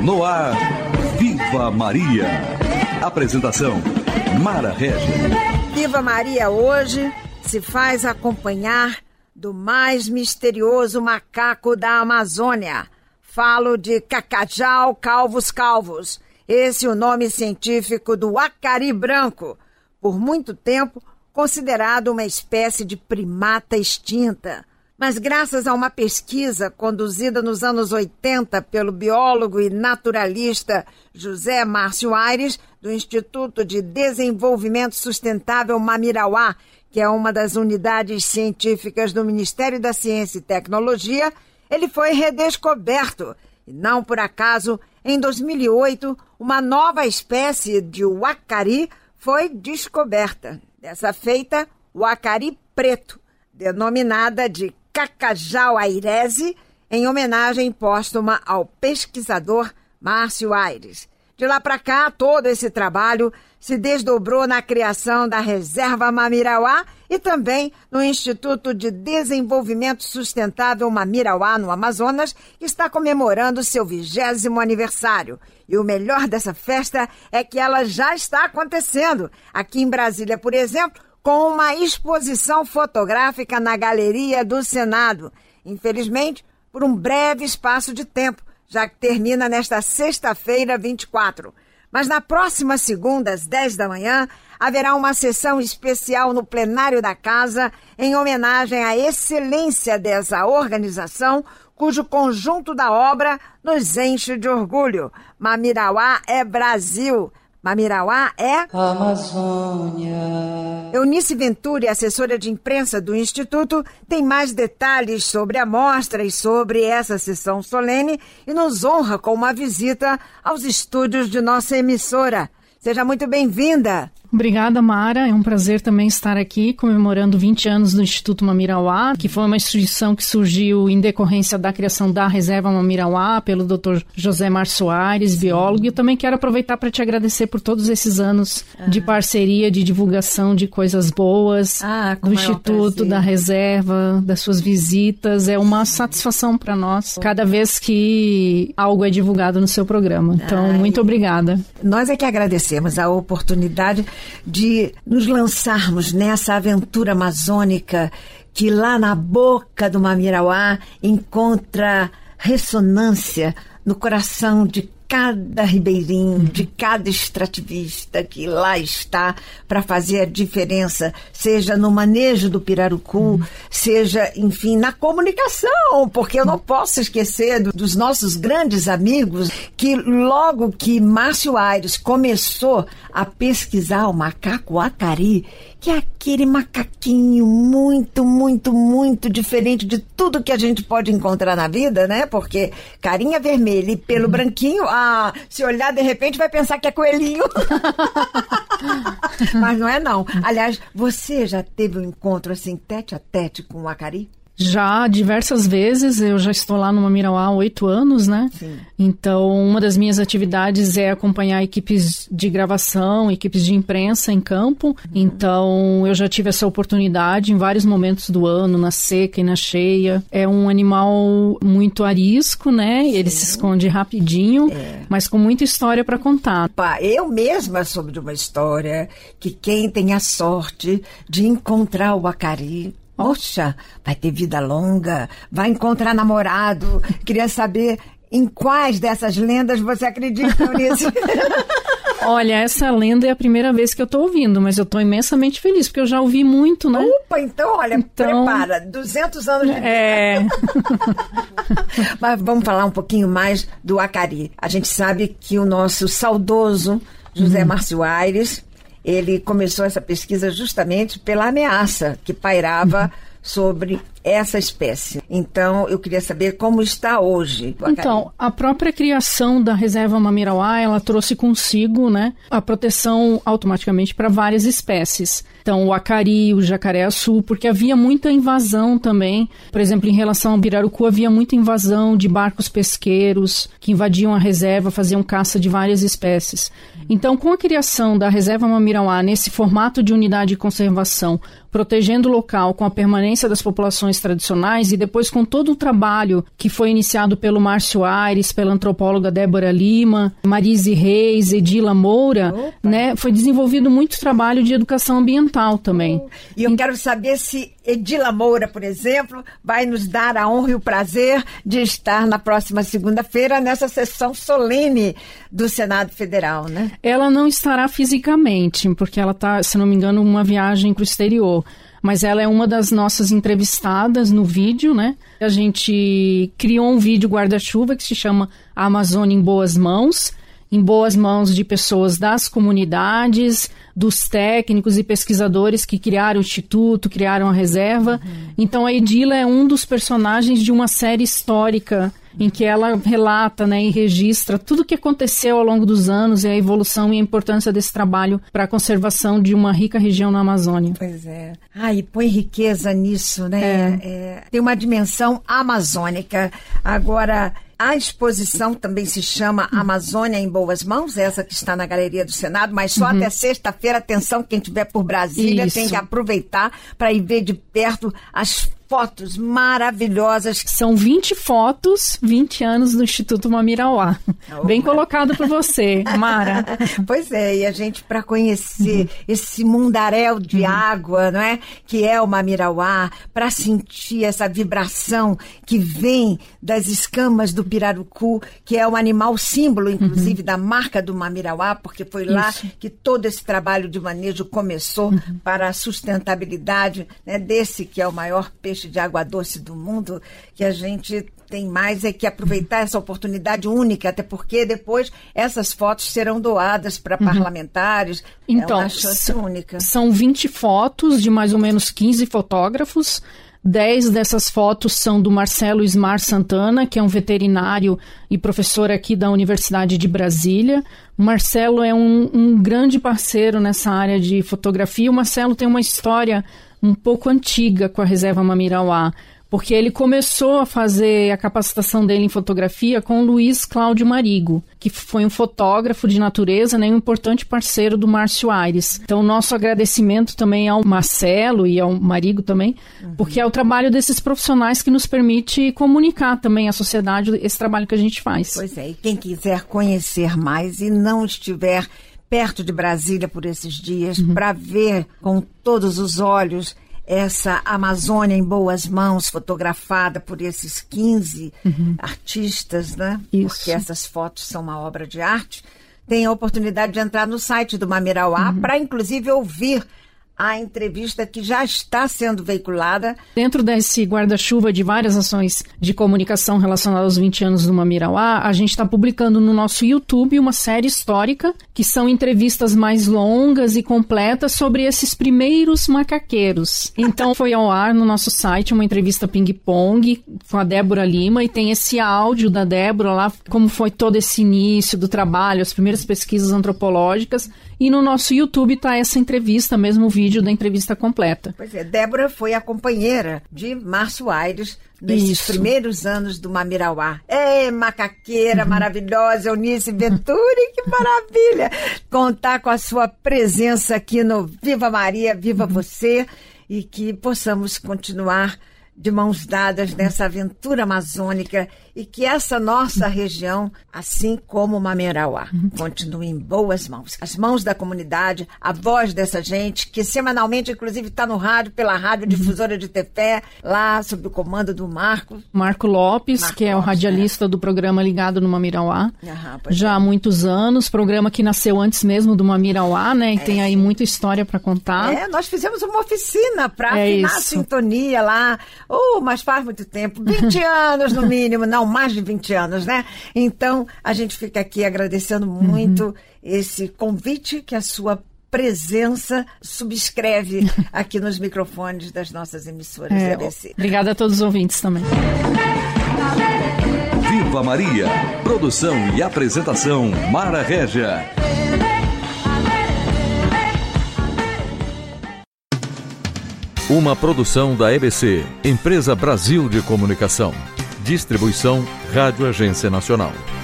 No ar, Viva Maria. Apresentação, Mara Regis. Viva Maria hoje se faz acompanhar do mais misterioso macaco da Amazônia. Falo de Cacajal calvus. Esse é o nome científico do acari branco, por muito tempo considerado uma espécie de primata extinta. Mas graças a uma pesquisa conduzida nos anos 80 pelo biólogo e naturalista José Márcio Aires, do Instituto de Desenvolvimento Sustentável Mamirauá, que é uma das unidades científicas do Ministério da Ciência e Tecnologia, ele foi redescoberto. E não por acaso, em 2008, uma nova espécie de uacari foi descoberta. Dessa feita, o acari preto, denominada de Cacajal airese, em homenagem póstuma ao pesquisador Márcio Aires. De lá para cá, todo esse trabalho se desdobrou na criação da Reserva Mamirauá e também no Instituto de Desenvolvimento Sustentável Mamirauá, no Amazonas, que está comemorando seu 20º aniversário. E o melhor dessa festa é que ela já está acontecendo. Aqui em Brasília, por exemplo, com uma exposição fotográfica na Galeria do Senado. Infelizmente, por um breve espaço de tempo, já que termina nesta sexta-feira, 24. Mas na próxima segunda, às 10 da manhã, haverá uma sessão especial no plenário da Casa em homenagem à excelência dessa organização, cujo conjunto da obra nos enche de orgulho. Mamirauá é Brasil. Mamirauá é Amazônia. Eunice Venturi, assessora de imprensa do Instituto, tem mais detalhes sobre a mostra e sobre essa sessão solene e nos honra com uma visita aos estúdios de nossa emissora. Seja muito bem-vinda. Obrigada, Mara. É um prazer também estar aqui comemorando 20 anos do Instituto Mamirauá, que foi uma instituição que surgiu em decorrência da criação da Reserva Mamirauá pelo Dr. José Márcio Aires, biólogo. E eu também quero aproveitar para te agradecer por todos esses anos de parceria, de divulgação de coisas boas do Instituto, da Reserva, das suas visitas. É uma satisfação para nós cada vez que algo é divulgado no seu programa. Então, muito obrigada. Nós é que agradecemos a oportunidade de nos lançarmos nessa aventura amazônica que lá na boca do Mamirauá encontra ressonância no coração de cada ribeirinho, de cada extrativista que lá está para fazer a diferença, seja no manejo do pirarucu, seja, enfim, na comunicação, porque eu não posso esquecer dos nossos grandes amigos que logo que Márcio Aires começou a pesquisar o macaco acari, que é aquele macaquinho muito, muito, muito diferente de tudo que a gente pode encontrar na vida, né? Porque carinha vermelha e pelo branquinho, se olhar de repente vai pensar que é coelhinho. Mas não é não. Aliás, você já teve um encontro assim, tete a tete com o acari? Já, diversas vezes. Eu já estou lá no Mamirauá há 8 anos, né? Sim. Então, uma das minhas atividades é acompanhar equipes de gravação, equipes de imprensa em campo. Então, eu já tive essa oportunidade em vários momentos do ano, na seca e na cheia. É um animal muito arisco, né? Ele se esconde rapidinho, mas com muita história para contar. Eu mesma soube de uma história que quem tem a sorte de encontrar o acari, poxa, vai ter vida longa, vai encontrar namorado. Queria saber em quais dessas lendas você acredita, Eunice? Olha, essa lenda é a primeira vez que eu estou ouvindo, mas eu estou imensamente feliz, porque eu já ouvi muito, né? Opa, então, olha, prepara, 200 anos de vida. Mas vamos falar um pouquinho mais do acari. A gente sabe que o nosso saudoso José Márcio Aires, ele começou essa pesquisa justamente pela ameaça que pairava sobre essa espécie. Então, eu queria saber como está hoje o acari. Então, a própria criação da Reserva Mamirauá, ela trouxe consigo, né, a proteção automaticamente para várias espécies. Então, o acari, o jacaré-açu, porque havia muita invasão também. Por exemplo, em relação ao pirarucu, havia muita invasão de barcos pesqueiros que invadiam a reserva, faziam caça de várias espécies. Então, com a criação da Reserva Mamirauá nesse formato de unidade de conservação, protegendo o local com a permanência das populações profissões tradicionais, e depois com todo o trabalho que foi iniciado pelo Márcio Aires, pela antropóloga Débora Lima, Marise Reis, Edila Moura, né, foi desenvolvido muito trabalho de educação ambiental também. E eu quero saber se Edila Moura, por exemplo, vai nos dar a honra e o prazer de estar na próxima segunda-feira nessa sessão solene do Senado Federal, né? Ela não estará fisicamente, porque ela está, se não me engano, uma viagem para o exterior. Mas ela é uma das nossas entrevistadas no vídeo, né? A gente criou um vídeo guarda-chuva que se chama A Amazônia em Boas Mãos de pessoas das comunidades, dos técnicos e pesquisadores que criaram o Instituto, criaram a reserva. Então a Edila é um dos personagens de uma série histórica em que ela relata, né, e registra tudo o que aconteceu ao longo dos anos e a evolução e a importância desse trabalho para a conservação de uma rica região na Amazônia. Pois é. E põe riqueza nisso, né? Tem uma dimensão amazônica. Agora, a exposição também se chama Amazônia em Boas Mãos, essa que está na Galeria do Senado, mas só até sexta-feira. Atenção, quem estiver por Brasília tem que aproveitar para ir ver de perto as fotos maravilhosas. São 20 fotos, 20 anos do Instituto Mamirauá. Bem colocado por você, Mara. Pois é, e a gente, para conhecer esse mundaréu de água, não é? Que é o Mamirauá, para sentir essa vibração que vem das escamas do pirarucu, que é um animal símbolo, inclusive, da marca do Mamirauá, porque foi lá que todo esse trabalho de manejo começou para a sustentabilidade, né, desse que é o maior peixe de água doce do mundo, que a gente tem mais que aproveitar essa oportunidade única, até porque depois essas fotos serão doadas para parlamentares. Então, é uma chance única. São 20 fotos de mais ou menos 15 fotógrafos. 10 dessas fotos são do Marcelo Ismar Santana, que é um veterinário e professor aqui da Universidade de Brasília. O Marcelo é um grande parceiro nessa área de fotografia. O Marcelo tem uma história um pouco antiga com a Reserva Mamirauá, porque ele começou a fazer a capacitação dele em fotografia com o Luiz Cláudio Marigo, que foi um fotógrafo de natureza, né, um importante parceiro do Márcio Aires. Então, nosso agradecimento também ao Marcelo e ao Marigo também, porque é o trabalho desses profissionais que nos permite comunicar também à sociedade esse trabalho que a gente faz. Pois é, e quem quiser conhecer mais e não estiver perto de Brasília por esses dias, para ver com todos os olhos essa Amazônia em Boas Mãos, fotografada por esses 15 artistas, né? Isso. Porque essas fotos são uma obra de arte. Tem a oportunidade de entrar no site do Mamirauá para, inclusive, ouvir a entrevista que já está sendo veiculada. Dentro desse guarda-chuva de várias ações de comunicação relacionadas aos 20 anos do Mamirauá, a gente está publicando no nosso YouTube uma série histórica, que são entrevistas mais longas e completas sobre esses primeiros macaqueiros. Então foi ao ar no nosso site uma entrevista ping-pong com a Débora Lima, e tem esse áudio da Débora lá, como foi todo esse início do trabalho, as primeiras pesquisas antropológicas, e no nosso YouTube está essa entrevista, mesmo o vídeo da entrevista completa. Pois é, Débora foi a companheira de Márcio Aires nesses primeiros anos do Mamirauá. Macaqueira maravilhosa, Eunice Venturi, que maravilha! Contar com a sua presença aqui no Viva Maria, Viva Você, e que possamos continuar de mãos dadas nessa aventura amazônica, e que essa nossa região, assim como o Mamirauá, continue em boas mãos. As mãos da comunidade, a voz dessa gente, que semanalmente, inclusive, está no rádio, pela Rádio Difusora de Tefé, lá sob o comando do Marco Lopes, que é o radialista do programa Ligado no Mamirauá, já há muitos anos, programa que nasceu antes mesmo do Mamirauá, né, e tem aí muita história para contar. Nós fizemos uma oficina para afinar a sintonia lá, mas faz muito tempo, 20 anos no mínimo, não, mais de 20 anos, né? Então, a gente fica aqui agradecendo muito esse convite que a sua presença subscreve aqui nos microfones das nossas emissoras da ABC. Obrigada a todos os ouvintes também. Viva Maria! Produção e apresentação, Mara Régia. Uma produção da EBC, Empresa Brasil de Comunicação. Distribuição Rádio Agência Nacional.